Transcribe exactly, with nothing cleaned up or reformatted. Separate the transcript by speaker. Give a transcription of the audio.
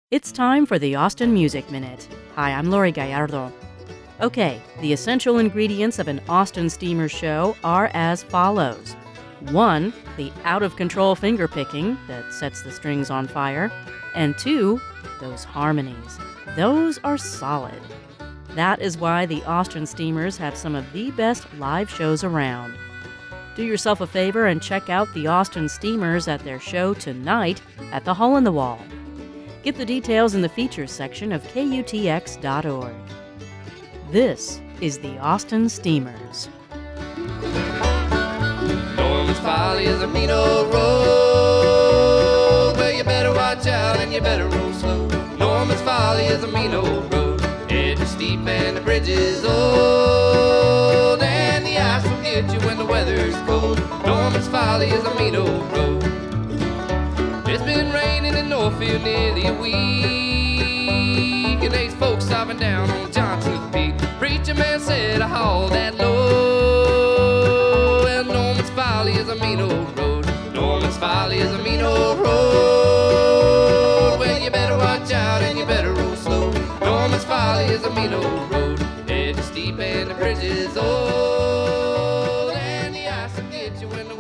Speaker 1: It's time for the Austin Music Minute. Hi, I'm Lori Gallardo. Okay, the essential ingredients of an Austin Steamer show are as follows. One, the out-of-control finger picking that sets the strings on fire. And two, those harmonies. Those are solid. That is why the Austin Steamers have some of the best live shows around. Do yourself a favor and check out the Austin Steamers at their show tonight at the Hole in the Wall. Get the details in the features section of K U T X dot org. This is the Austin Steamers.
Speaker 2: Norman's Folly is a mean old road. Well, you better watch out and you better roll slow. Norman's Folly is a mean old road. Edge is steep and the bridge is old, and the ice will get you when the weather's cold. Norman's Folly is a mean old road. It's been raining in Northfield nearly a week, and these folks stopping down on Johnson's Peak. Preacher man said I hauled that load. Well, Norman's Folly is a mean old road. Norman's Folly is a mean old road. Well, you better watch out and you better roll slow. Norman's Folly is a mean old road. Edge is steep and the bridge is old, and the ice will get you when the